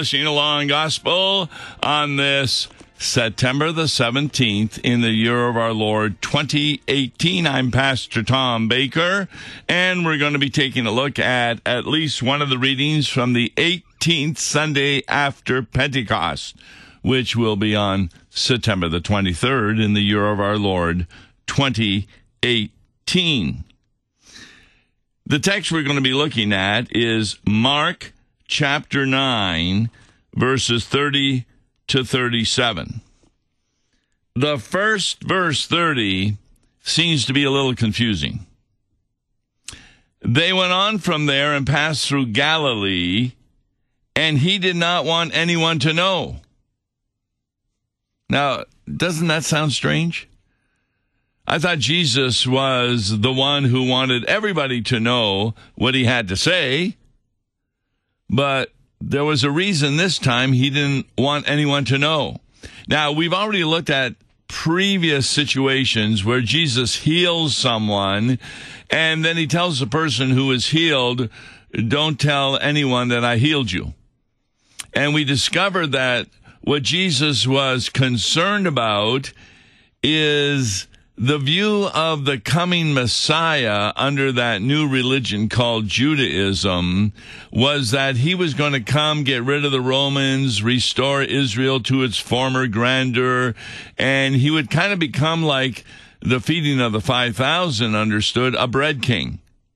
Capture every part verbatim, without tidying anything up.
listening to Law and Gospel on this September the seventeenth in the year of our Lord twenty eighteen. I'm Pastor Tom Baker, and we're going to be taking a look at at least one of the readings from the eighteenth Sunday after Pentecost, which will be on September the twenty-third in the year of our Lord twenty eighteen. The text we're going to be looking at is Mark chapter nine, verses thirty to thirty-seven. The first verse, thirty, seems to be a little confusing. They went on from there and passed through Galilee, and he did not want anyone to know. Now, doesn't that sound strange? I thought Jesus was the one who wanted everybody to know what he had to say, but there was a reason this time he didn't want anyone to know. Now, we've already looked at previous situations where Jesus heals someone, and then he tells the person who is healed, don't tell anyone that I healed you. And we discovered that what Jesus was concerned about is the view of the coming Messiah under that new religion called Judaism was that he was going to come, get rid of the Romans, restore Israel to its former grandeur, and he would kind of become like the feeding of the five thousand understood, a bread king.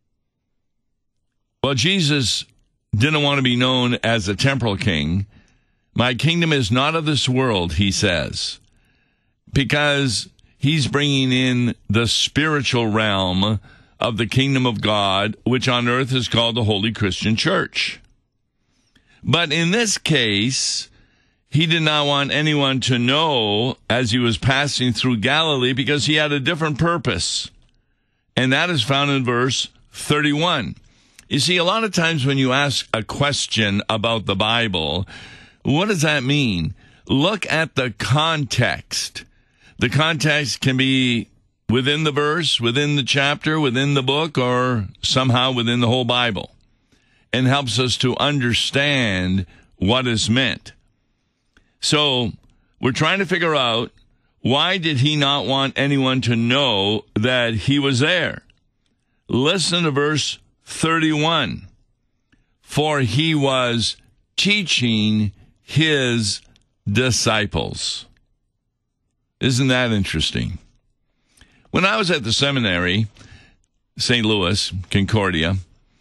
Well, Jesus didn't want to be known as a temporal king. My kingdom is not of this world, he says, because he's bringing in the spiritual realm of the kingdom of God, which on earth is called the Holy Christian Church. But in this case, he did not want anyone to know as he was passing through Galilee because he had a different purpose. And that is found in verse thirty-one. You see, a lot of times when you ask a question about the Bible, what does that mean? Look at the context. The context can be within the verse, within the chapter, within the book, or somehow within the whole Bible, and helps us to understand what is meant. So we're trying to figure out, why did he not want anyone to know that he was there? Listen to verse thirty-one. For he was teaching his disciples. Isn't that interesting? When I was at the seminary, Saint Louis, Concordia,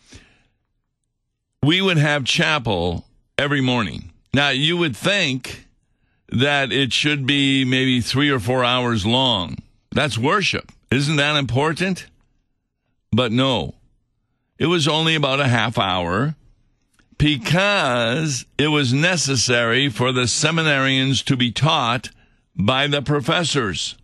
we would have chapel every morning. Now, you would think that it should be maybe three or four hours long. That's worship. Isn't that important? But no, it was only about a half hour because it was necessary for the seminarians to be taught by the professors.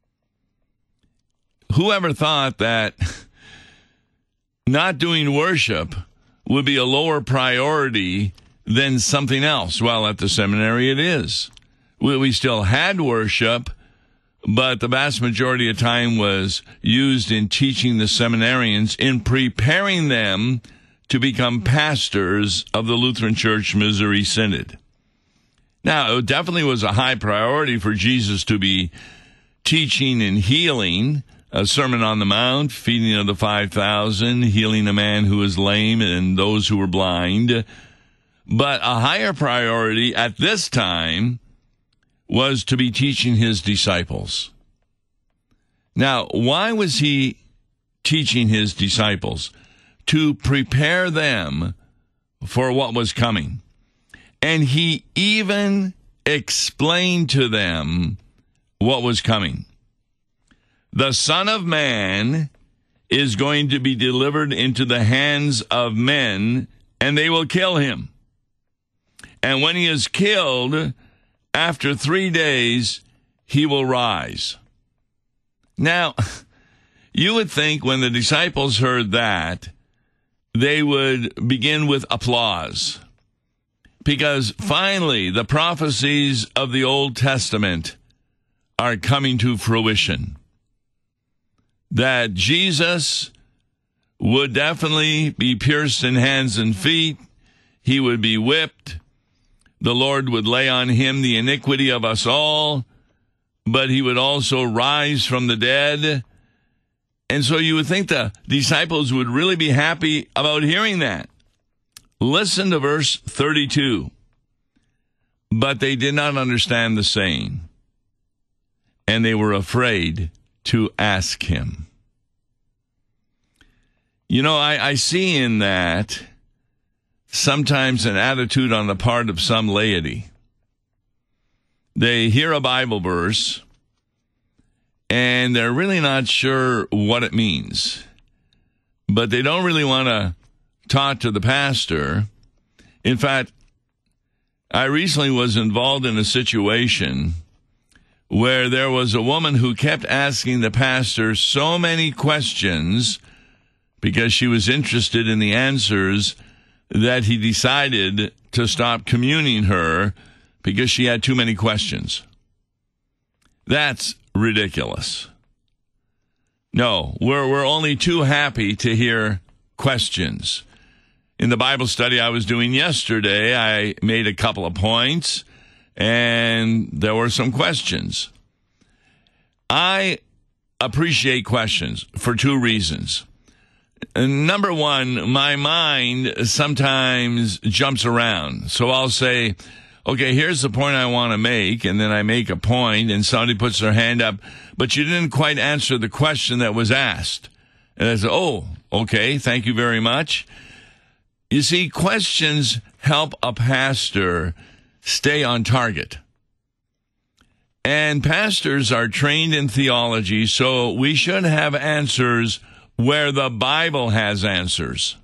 Whoever thought that not doing worship would be a lower priority than something else? Well, at the seminary it is. We, we still had worship, but the vast majority of time was used in teaching the seminarians, in preparing them to become pastors of the Lutheran Church Missouri Synod. Now, it definitely was a high priority for Jesus to be teaching and healing, a Sermon on the Mount, feeding of the five thousand, healing a man who was lame and those who were blind. But a higher priority at this time was to be teaching his disciples. Now, why was he teaching his disciples? To prepare them for what was coming. And he even explained to them what was coming. The Son of Man is going to be delivered into the hands of men, and they will kill him. And when he is killed, after three days, he will rise. Now, you would think when the disciples heard that, they would begin with applause. Because finally, the prophecies of the Old Testament are coming to fruition. That Jesus would definitely be pierced in hands and feet. He would be whipped. the Lord would lay on him the iniquity of us all, but he would also rise from the dead. And so you would think the disciples would really be happy about hearing that. Listen to verse thirty-two. But they did not understand the saying, and they were afraid to ask him. You know, I, I see in that sometimes an attitude on the part of some laity. They hear a Bible verse, and they're really not sure what it means. But they don't really want to talk to the pastor. In fact, I recently was involved in a situation where there was a woman who kept asking the pastor so many questions because she was interested in the answers that he decided to stop communing her because she had too many questions. That's ridiculous. No, we're we're only too happy to hear questions. In the Bible study I was doing yesterday, I made a couple of points, and there were some questions. I appreciate questions for two reasons. Number one, my mind sometimes jumps around. So I'll say, okay, here's the point I want to make, and then I make a point, and somebody puts their hand up, but you didn't quite answer the question that was asked. And I say, oh, okay, thank you very much. You see, questions help a pastor stay on target. And pastors are trained in theology, so we should have answers where the Bible has answers.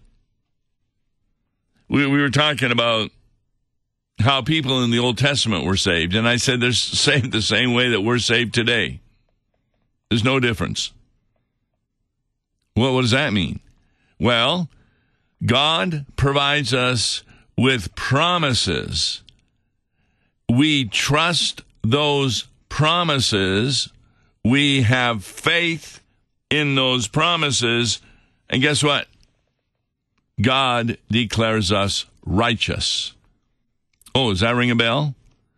We, we were talking about how people in the Old Testament were saved, and I said they're saved the same way that we're saved today. There's no difference. Well, what does that mean? Well, God provides us with promises. We trust those promises. We have faith in those promises. And guess what? God declares us righteous. Oh, does that ring a bell?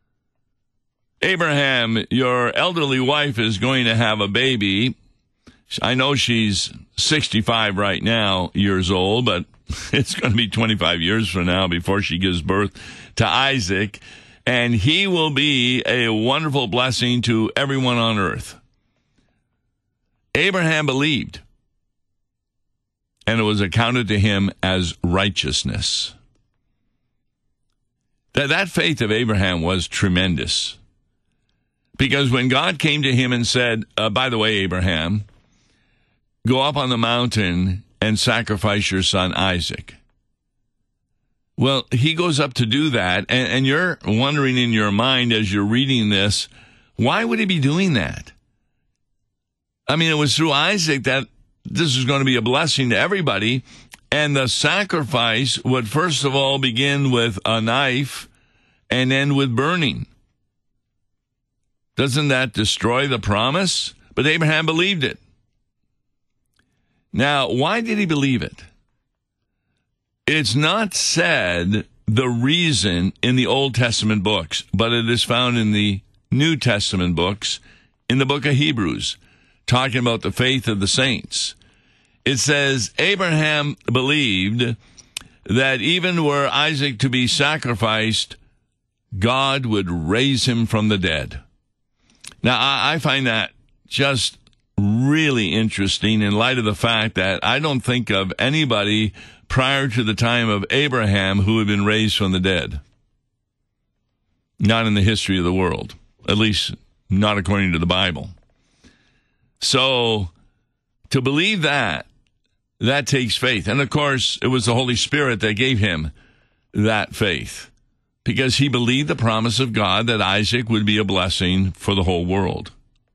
Abraham, your elderly wife is going to have a baby. I know she's sixty-five right now, years old, but it's going to be twenty-five years from now before she gives birth to Isaac. And he will be a wonderful blessing to everyone on earth. Abraham believed, and it was accounted to him as righteousness. That, that faith of Abraham was tremendous. Because when God came to him and said, uh, by the way, Abraham, go up on the mountain and sacrifice your son Isaac. Well, he goes up to do that, and, and you're wondering in your mind as you're reading this, why would he be doing that? I mean, it was through Isaac that this is going to be a blessing to everybody, and the sacrifice would first of all begin with a knife and end with burning. Doesn't that destroy the promise? But Abraham believed it. Now, why did he believe it? It's not said the reason in the Old Testament books, but it is found in the New Testament books, in the book of Hebrews, talking about the faith of the saints. It says, Abraham believed that even were Isaac to be sacrificed, God would raise him from the dead. Now, I, I find that just really interesting in light of the fact that I don't think of anybody prior to the time of Abraham who had been raised from the dead. Not in the history of the world, at least not according to the Bible. So, to believe that, that takes faith. And of course, it was the Holy Spirit that gave him that faith, because he believed the promise of God that Isaac would be a blessing for the whole world.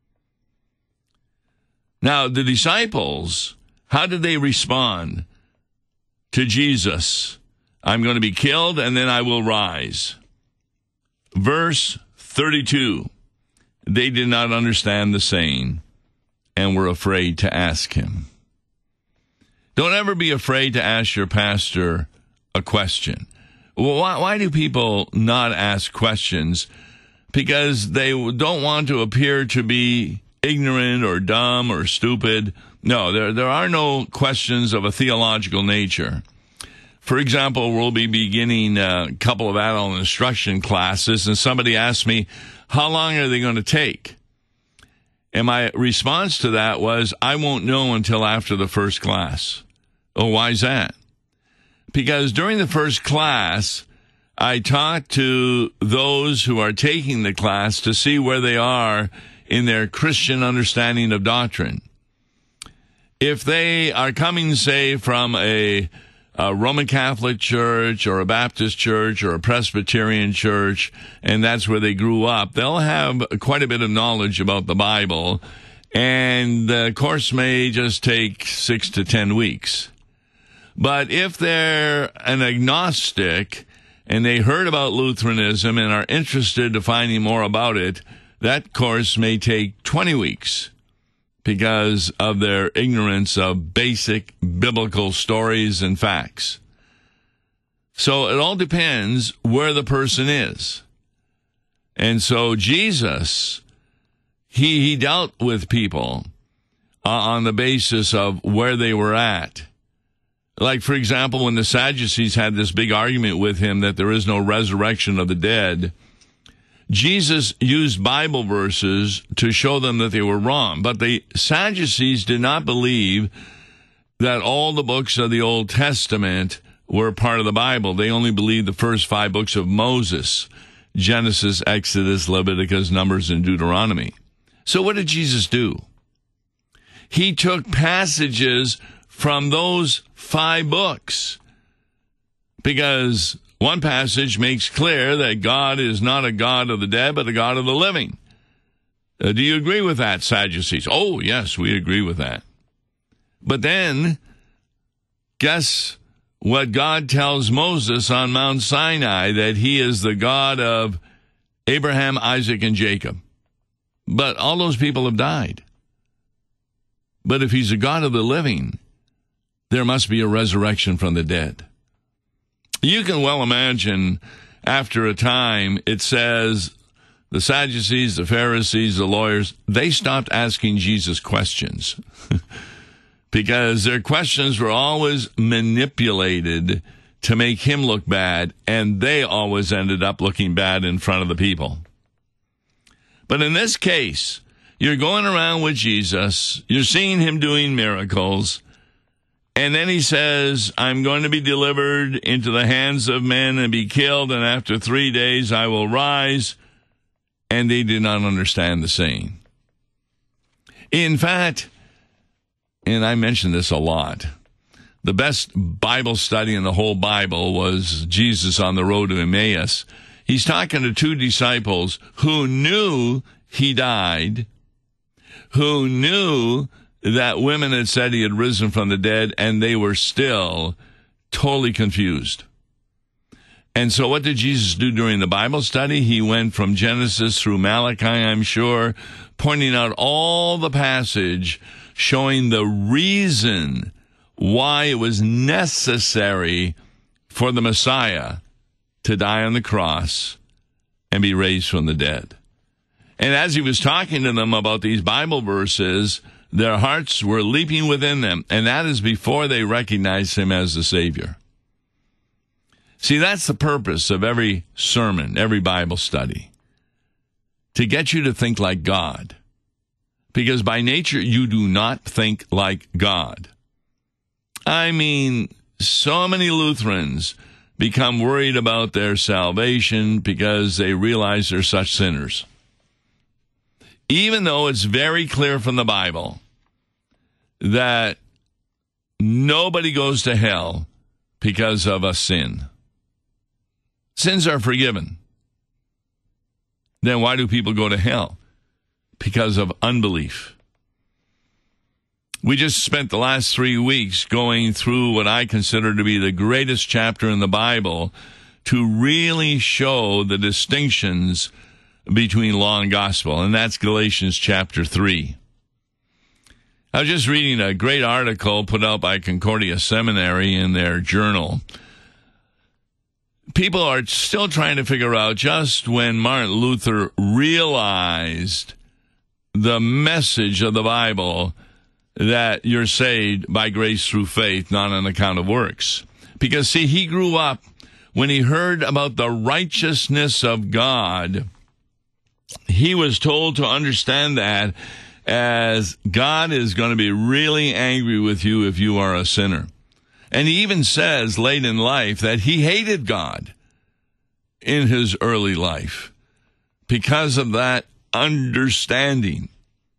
Now, the disciples, how did they respond to Jesus? I'm going to be killed and then I will rise. Verse thirty-two, they did not understand the saying and were afraid to ask him. Don't ever be afraid to ask your pastor a question. Well, why, why do people not ask questions? Because they don't want to appear to be ignorant or dumb or stupid. No, there, there are no questions of a theological nature. For example, we'll be beginning a couple of adult instruction classes, and somebody asked me, how long are they going to take? And my response to that was, I won't know until after the first class. Oh, why is that? Because during the first class, I talk to those who are taking the class to see where they are in their Christian understanding of doctrine. If they are coming, say, from a, a Roman Catholic church or a Baptist church or a Presbyterian church, and that's where they grew up, they'll have quite a bit of knowledge about the Bible, and the course may just take six to ten weeks. But if they're an agnostic and they heard about Lutheranism and are interested to finding more about it, that course may take twenty weeks because of their ignorance of basic biblical stories and facts. So it all depends where the person is. And so Jesus, he, he dealt with people uh, on the basis of where they were at. Like, for example, when the Sadducees had this big argument with him that there is no resurrection of the dead, Jesus used Bible verses to show them that they were wrong. But the Sadducees did not believe that all the books of the Old Testament were part of the Bible. They only believed the first five books of Moses, Genesis, Exodus, Leviticus, Numbers, and Deuteronomy. So what did Jesus do? He took passages from those five books, because one passage makes clear that God is not a God of the dead, but a God of the living. Uh, do you agree with that, Sadducees? Oh, yes, we agree with that. But then, guess what God tells Moses on Mount Sinai, that he is the God of Abraham, Isaac, and Jacob. But all those people have died. But if he's a God of the living, there must be a resurrection from the dead. You can well imagine, after a time, it says the Sadducees, the Pharisees, the lawyers, they stopped asking Jesus questions because their questions were always manipulated to make him look bad, and they always ended up looking bad in front of the people. But in this case, you're going around with Jesus, you're seeing him doing miracles, and then he says, I'm going to be delivered into the hands of men and be killed, and after three days I will rise. And they did not understand the saying. In fact, and I mention this a lot, the best Bible study in the whole Bible was Jesus on the road to Emmaus. He's talking to two disciples who knew he died, who knew that women had said he had risen from the dead, and they were still totally confused. And so what did Jesus do during the Bible study? He went from Genesis through Malachi, I'm sure, pointing out all the passage, showing the reason why it was necessary for the Messiah to die on the cross and be raised from the dead. And as he was talking to them about these Bible verses, their hearts were leaping within them, and that is before they recognized him as the Savior. See, that's the purpose of every sermon, every Bible study, to get you to think like God. Because by nature, you do not think like God. I mean, so many Lutherans become worried about their salvation because they realize they're such sinners. Even though it's very clear from the Bible that nobody goes to hell because of a sin. Sins are forgiven. Then why do people go to hell? Because of unbelief. We just spent the last three weeks going through what I consider to be the greatest chapter in the Bible to really show the distinctions between law and gospel, and that's Galatians chapter three. I was just reading a great article put out by Concordia Seminary in their journal. people are still trying to figure out just when Martin Luther realized the message of the Bible that you're saved by grace through faith, not on account of works. Because, see, he grew up when he heard about the righteousness of God. He was told to understand that as God is going to be really angry with you if you are a sinner. And he even says late in life that he hated God in his early life because of that understanding.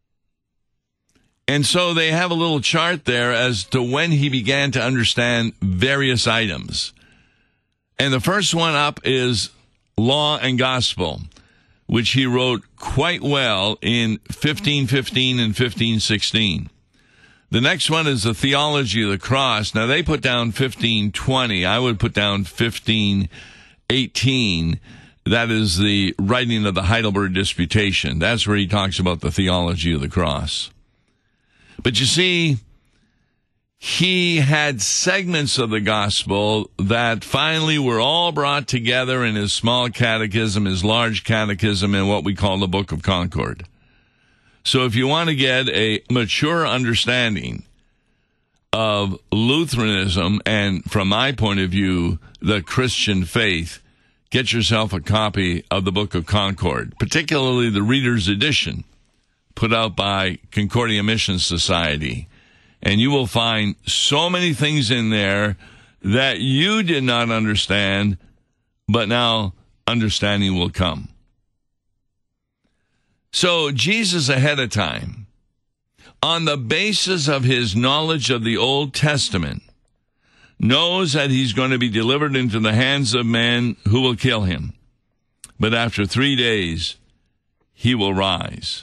And so they have a little chart there as to when he began to understand various items. And the first one up is Law and Gospel, which he wrote quite well in fifteen fifteen and fifteen sixteen. The next one is the Theology of the Cross. Now, they put down fifteen twenty. I would put down fifteen eighteen. That is the writing of the Heidelberg Disputation. That's where he talks about the theology of the cross. But you see, he had segments of the gospel that finally were all brought together in his small catechism, his large catechism, and what we call the Book of Concord. So if you want to get a mature understanding of Lutheranism and, from my point of view, the Christian faith, get yourself a copy of the Book of Concord, particularly the Reader's Edition, put out by Concordia Mission Society. And you will find so many things in there that you did not understand, but now understanding will come. So Jesus ahead of time, on the basis of his knowledge of the Old Testament, knows that he's going to be delivered into the hands of men who will kill him. But after three days, he will rise.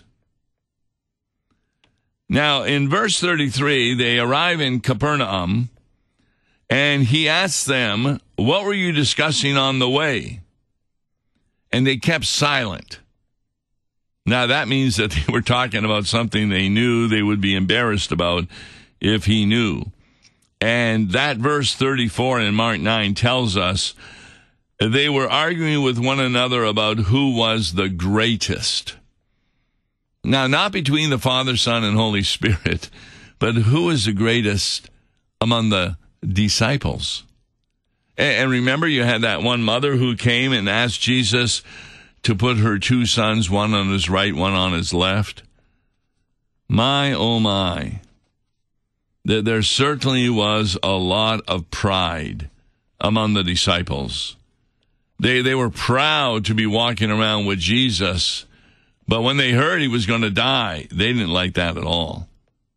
Now, in verse thirty-three, they arrive in Capernaum, and he asks them, what were you discussing on the way? And they kept silent. Now, that means that they were talking about something they knew they would be embarrassed about if he knew. And that verse thirty-four in Mark nine tells us they were arguing with one another about who was the greatest. Now, not between the Father, Son, and Holy Spirit, but who is the greatest among the disciples? And remember, you had that one mother who came and asked Jesus to put her two sons, one on his right, one on his left. My, oh my. There certainly was a lot of pride among the disciples. They, they were proud to be walking around with Jesus, but when they heard he was going to die, they didn't like that at all.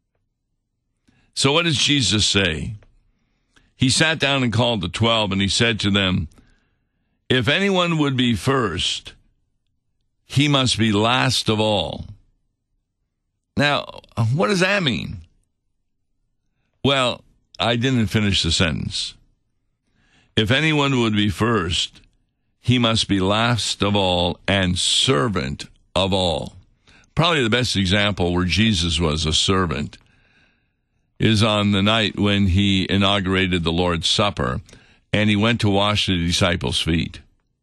So what does Jesus say? He sat down and called the twelve, and he said to them, if anyone would be first, he must be last of all. Now, what does that mean? Well, I didn't finish the sentence. If anyone would be first, he must be last of all and servant of all. Probably the best example where Jesus was a servant is on the night when he inaugurated the Lord's Supper, and he went to wash the disciples' feet.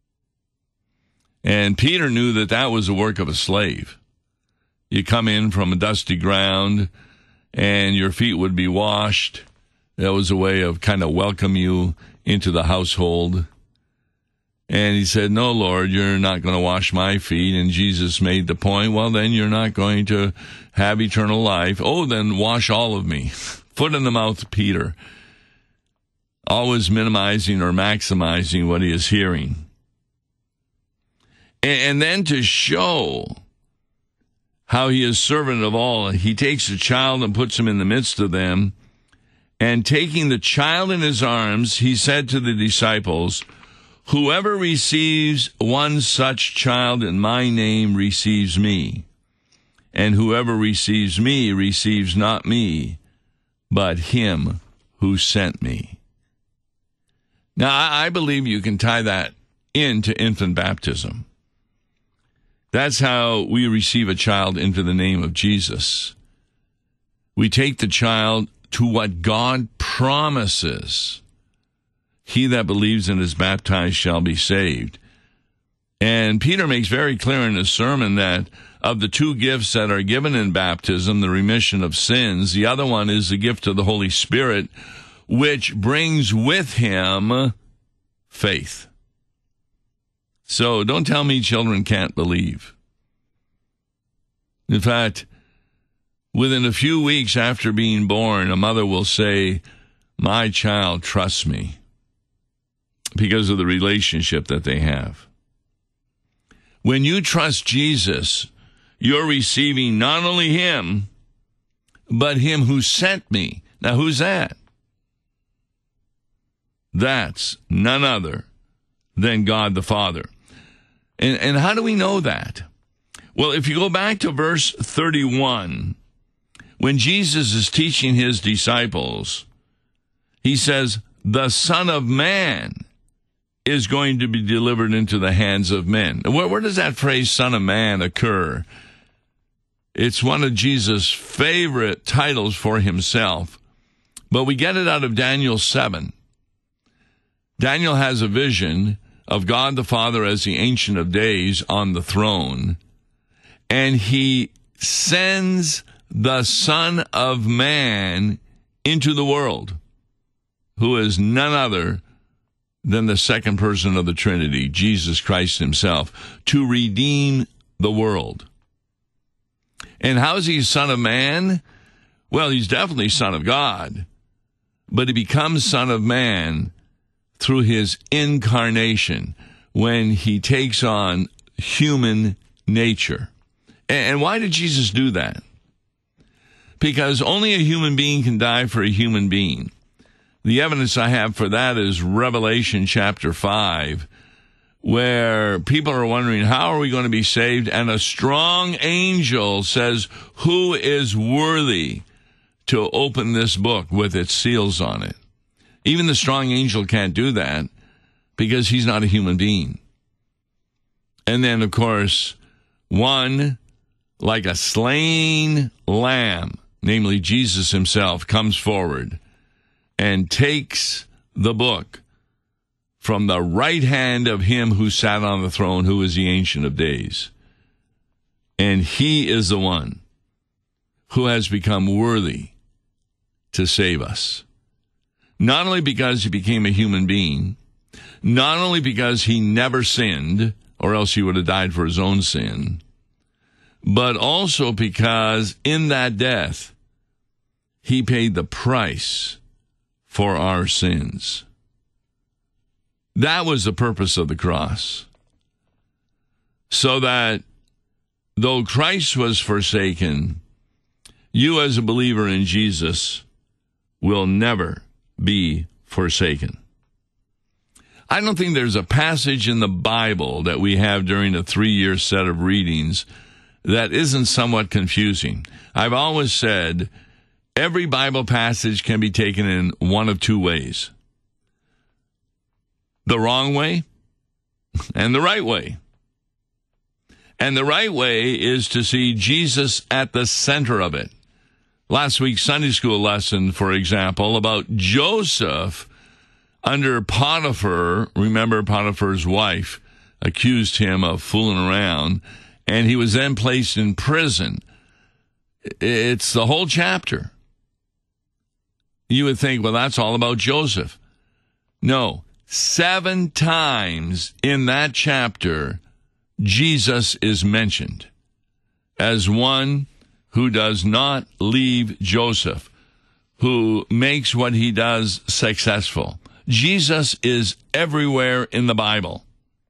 And Peter knew that that was the work of a slave. You come in from a dusty ground, and your feet would be washed. That was a way of kind of welcome you into the household. And he said, no, Lord, you're not going to wash my feet. And Jesus made the point, well, then you're not going to have eternal life. Oh, then wash all of me. Foot in the mouth of Peter. Always minimizing or maximizing what he is hearing. And then to show how he is servant of all, he takes a child and puts him in the midst of them. And taking the child in his arms, he said to the disciples, whoever receives one such child in my name receives me. And whoever receives me receives not me, but him who sent me. Now, I believe you can tie that into infant baptism. That's how we receive a child into the name of Jesus. We take the child to what God promises. he that believes and is baptized shall be saved. And Peter makes very clear in his sermon that of the two gifts that are given in baptism, the remission of sins, the other one is the gift of the Holy Spirit, which brings with him faith. So don't tell me children can't believe. In fact, within a few weeks after being born, a mother will say, my child trusts me, because of the relationship that they have. When you trust Jesus, you're receiving not only him, but him who sent me. Now, who's that? That's none other than God the Father. And, and how do we know that? Well, if you go back to verse thirty-one, when Jesus is teaching his disciples, he says, the Son of Man is going to be delivered into the hands of men. Where, where does that phrase, Son of Man, occur? It's one of Jesus' favorite titles for himself, but we get it out of Daniel seven. Daniel has a vision of God the Father as the Ancient of Days on the throne, and he sends the Son of Man into the world, who is none other than the second person of the Trinity, Jesus Christ himself, to redeem the world. And how is he Son of Man? Well, he's definitely Son of God, but he becomes Son of Man through his incarnation, when he takes on human nature. And why did Jesus do that? Because only a human being can die for a human being. The evidence I have for that is Revelation chapter five, where people are wondering, how are we going to be saved? And a strong angel says, who is worthy to open this book with its seals on it? Even the strong angel can't do that because he's not a human being. And then, of course, one, like a slain lamb, namely Jesus himself, comes forward and takes the book from the right hand of him who sat on the throne, who is the Ancient of Days. And he is the one who has become worthy to save us. Not only because he became a human being, not only because he never sinned, or else he would have died for his own sin, but also because in that death, he paid the price for our sins. That was the purpose of the cross. So that though Christ was forsaken, you as a believer in Jesus will never be forsaken. I don't think there's a passage in the Bible that we have during a three-year set of readings that isn't somewhat confusing. I've always said every Bible passage can be taken in one of two ways. The wrong way and the right way. And the right way is to see Jesus at the center of it. Last week's Sunday school lesson, for example, about Joseph under Potiphar. Remember, Potiphar's wife accused him of fooling around, and he was then placed in prison. It's the whole chapter. You would think, well, that's all about Joseph. No, seven times in that chapter, Jesus is mentioned as one who does not leave Joseph, who makes what he does successful. Jesus is everywhere in the Bible.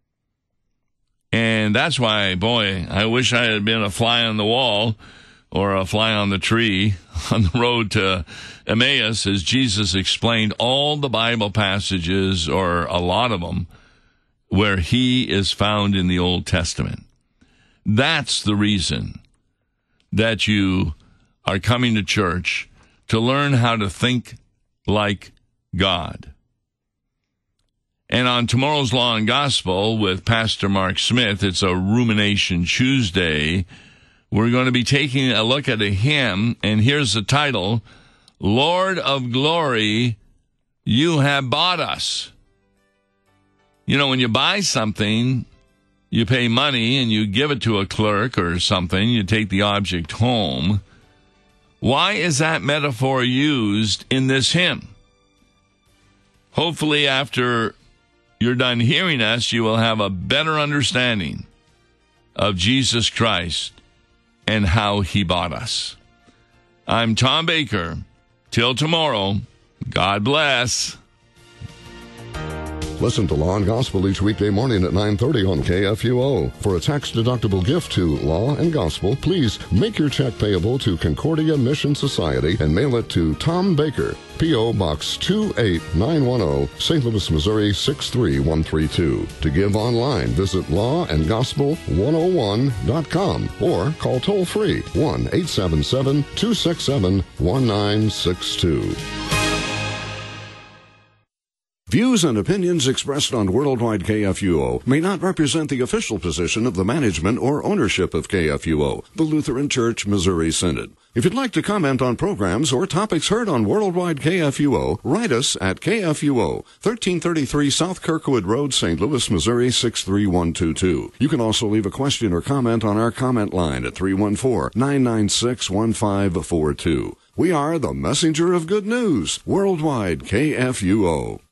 And that's why, boy, I wish I had been a fly on the wall or a fly on the tree on the road to Emmaus as Jesus explained all the Bible passages, or a lot of them, where he is found in the Old Testament. That's the reason that you are coming to church, to learn how to think like God. And on tomorrow's Law and Gospel with Pastor Mark Smith, it's a Rumination Tuesday, we're going to be taking a look at a hymn, and here's the title, Lord of Glory, You Have Bought Us. You know, when you buy something, you pay money and you give it to a clerk or something, you take the object home. Why is that metaphor used in this hymn? Hopefully, after you're done hearing us, you will have a better understanding of Jesus Christ and how he bought us. I'm Tom Baker. Till tomorrow, God bless. Listen to Law and Gospel each weekday morning at nine thirty on K F U O. For a tax-deductible gift to Law and Gospel, please make your check payable to Concordia Mission Society and mail it to Tom Baker, P O. Box two eight nine one zero, Saint Louis, Missouri six three one three two. To give online, visit law and gospel one oh one dot com or call toll-free one eight seven seven, two six seven, one nine six two. Views and opinions expressed on Worldwide K F U O may not represent the official position of the management or ownership of K F U O, the Lutheran Church Missouri Synod. If you'd like to comment on programs or topics heard on Worldwide K F U O, write us at K F U O, thirteen thirty-three South Kirkwood Road, Saint Louis, Missouri six three one two two. You can also leave a question or comment on our comment line at three one four, nine nine six, one five four two. We are the messenger of good news, Worldwide K F U O.